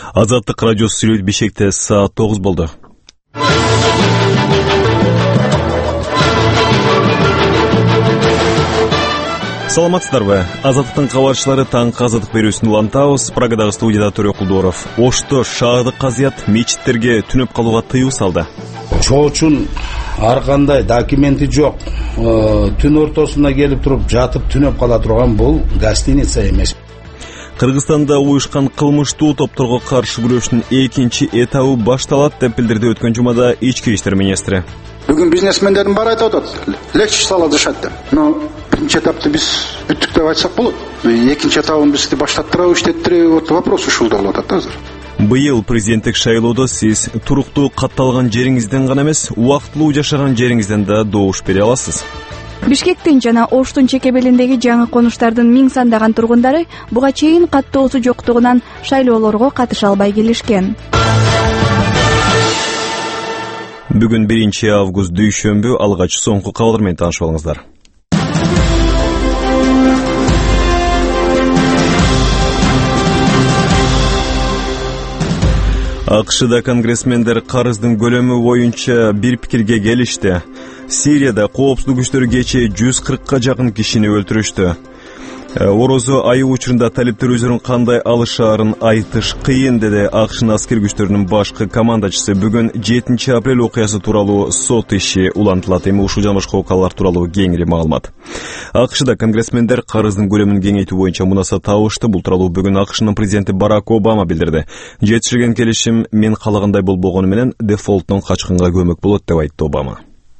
Азаттык радиосу сүйлөйт Бишкекте саат 9 болду. Саламатсыздарбы? Азаттыктын кабарчылары таңкы азаттык берүүсүн улантабыз. Прагадагы студияда Төрө Кулдоров. Ошто шаардык казыят мечиттерге түнөп калууга тыюу салды. Чоочун ар кандай документи жок, түн ортосунда келип туруп жатып түнөп кала турган бул гостиница эмес. Кыргызстанда уюшкан кылмыштуу топторго каршы күрөштүн экинчи этабы башталат деп билдирди өткөн жумада ички иштер министри. Бүгүн бизнесмендердин баары айтып атат, легче стало дышать деп. Но биринчи этапты биз бүттүк деп айтсак болот. Экинчи этабын биз баштаттырабы, иштеттиреби, вот вопрос ушулда болуп атат азыр. Быйыл президенттик шайлоодо сиз туруктуу катталган жериңизден гана эмес, убактылуу жашаган жериңизден да добуш бере аласыз. Бишкектин жана Оштун чекебелиндеги жаңы конуштардын миң сандаган тургундары буга чейин каттоосу жоктугунан шайлоолорго катыша албай келишкен. Бүгүн 1 август дүйшөмбү, алгач соңку кабарлар менен таанышып алыңыздар. АКШда конгрессмендер карыздын көлөмү боюнча бир пикирге келишти. Сирияда коопсуздук күчтөрү кечээ 140га жакын кишини өлтүрүштү. Орозо айы учурунда талиптер өздөрүн кандай алышаарын айтыш кыйын, деди АКШнын аскер күчтөрүнүн башкы командачысы. Бүгүн 7 апрель окуясы тууралуу сот иши улантылат. Эми ушул жана башка окуялар тууралуу кеңири маалымат. АКШда конгрессмендер карыздын көлөмүн кеңейтүү боюнча мунаса табышты. Бул тууралуу бүгүн АКШнын президенти Барак Обама билдирди. Жетишилген келишим мен каалагандай болбогону менен дефолттон качкынга көмөк болот деп айтты Обама.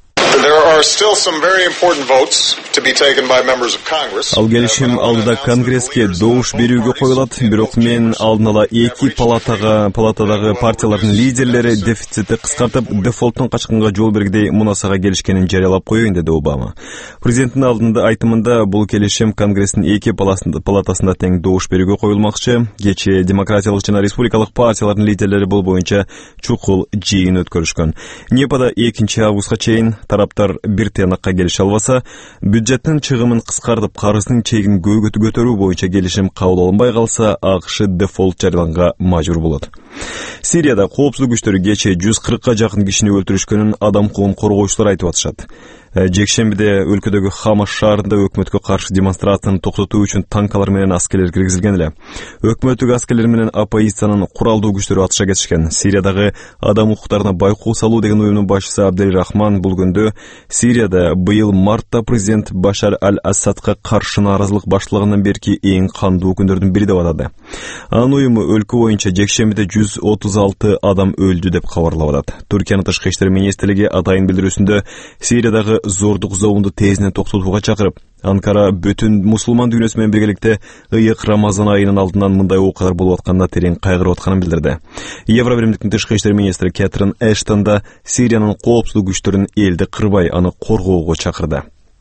Ал келишим алдыда Конгресске добуш берүүгө коюлат, бирок мен алдын ала эки палатадагы партиялардын лидерлери дефицитти кыскартып, дефолттон качкынга жол бергидей мунасага келишкенин жарыялап коеюн, деди Обама. Президенттин алдында айтымында бул келишим Конгресстин эки палатасында тең добуш берүүгө коюлмакчы. Кечээ демократиялык жана республикалык партиялардын лидерлери бул боюнча чукул жыйын өткөрүшкөн. Непада 2 августка чейин тараптар бир тыянакка келише албаса, бюджеттин чыгымын кыскартып, карыздын чегин көтөрүү боюнча келишим кабыл алынбай калса, АКШ дефолт жарыяланга мажбур болот. Сирияда коопсуздук күчтөрү кечээ 140га жакын кишини өлтүрүшкөнүн адам укугун коргоочулар айтып атышат. Жекшембиде өлкөдөгү Хамаш шаарында өкмөткө каршы демонстрацияны токтотуу үчүн танкалар менен аскерлер киргизилген эле. Өкмөттүк аскерлер менен оппозициянын куралдуу күчтөрү атыша кетишкен. Сириядагы адам укуктарына байкоо салуу деген уюмдун башчысы Абделрахман бул күндө Сирияда быйыл мартта президент Башар аль-Асадка каршы нааразылык башталгандан берки эң кандуу күндөрдүн бири деп атады. Анын уюму өлкө боюнча жекшембиде 136 адам өлдү деп кабарлап атат. Түркиянын тышкы иштер министрлиги атайын билдирүүсүндө Сириядагы зордук зообунду тезинен токтотууга чакырып, Анкара бүтүн мусулман дүйнөсү менен биргеликте ыйык Рамазан айынын алдынан мындай окуялар болуп атканына терең кайгырып атканын билдирди. Евробиримдиктин тышкы иштер министри Кэтрин Эштон да Сириянын коопсуздук күчтөрүн элди кырбай аны коргоого чакырды.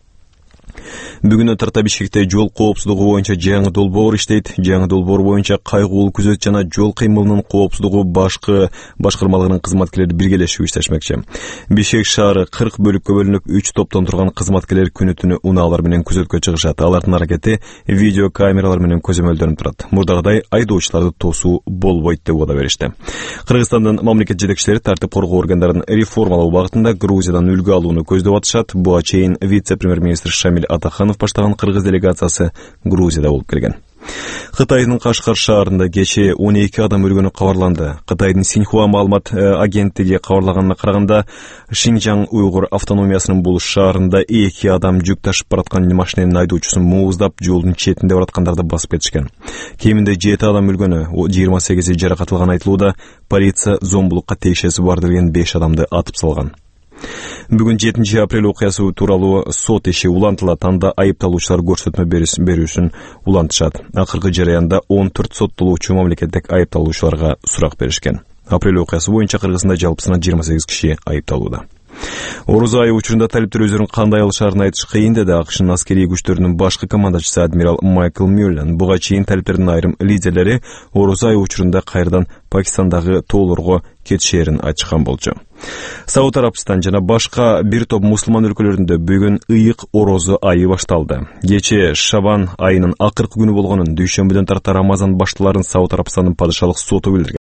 Бүгүн тарта Бишкекте жол коопсуздугу боюнча жаңы долбоор иштейт. Жаңы долбоор боюнча кайгылуу күзөт жана жол кыймылынын коопсуздугу башкармалыгынын кызматкерлери биргелешип иштешмекчи. Бишкек шаары 40 бөлүккө бөлүнүп 3 топтон турган кызматкерлер күнү-түнү унаалар менен күзөткө чыгышат. Алардын аракети видео камералар менен көзөмөлдөнүп турат. Мурдагыдай айдоочуларды тосуу болбойт деп убада беришти. Кыргызстандын мамлекет жетекчилери тартип коргоо органдарын реформалоо багытында Грузиядан үлгү алууну көздөп атышат. Буга чейин вице-премьер-министр Шамиль Атаханов баштаган кыргыз делегациясы Грузияда болуп келген. Кытайдын Кашкар шаарында кечээ 12 адам өлгөнү кабарланды. Кытайдын Синьхуа маалымат агенттиги кабарлаганына караганда, Шинжаң уйгур автономиясынын бул шаарында 2 адам жүк ташып бараткан машинанын айдоочусун мууздап, жолдун четинде бараткандарды басып кетишкен. Кеминде 7 адам өлгөнү, 28 жаракат алган айтылууда. Полиция зомбулукка тиешеси бар деген 5 адамды атып салган. Бүгүн 7 апрель окуясы тууралуу сот иши улантылат. Анда айыпталуучулар көрсөтмө берүүсүн улантышат. Акыркы жараянда 14 соттолуучу мамлекеттик айыпталуучуларга сурак беришкен. Апрель окуясы боюнча Кыргызстанда жалпысынан 28 киши айыпталууда. Орозо айы учурунда талиптер өздөрүн кандай алышаарын айтыш кыйын, деди АКШнын аскерий күчтөрүнүн башкы командачысы адмирал Майкл Мюллен. Буга чейин талиптердин айрым лидерлери Орозо айы учурунда кайрадан Пакистандагы тоолорго кетишээрин айтышкан болчу. Сауд Арабстан жана башка бир топ мусулман өлкөлөрүндө бүгүн ыйык Орозо айы башталды. Кечээ Шабан айынын акыркы күнү болгонун, дүйшөмбүдөн тарта Рамазан башталарын Сауд Арабстандын падышалык соту билдирген.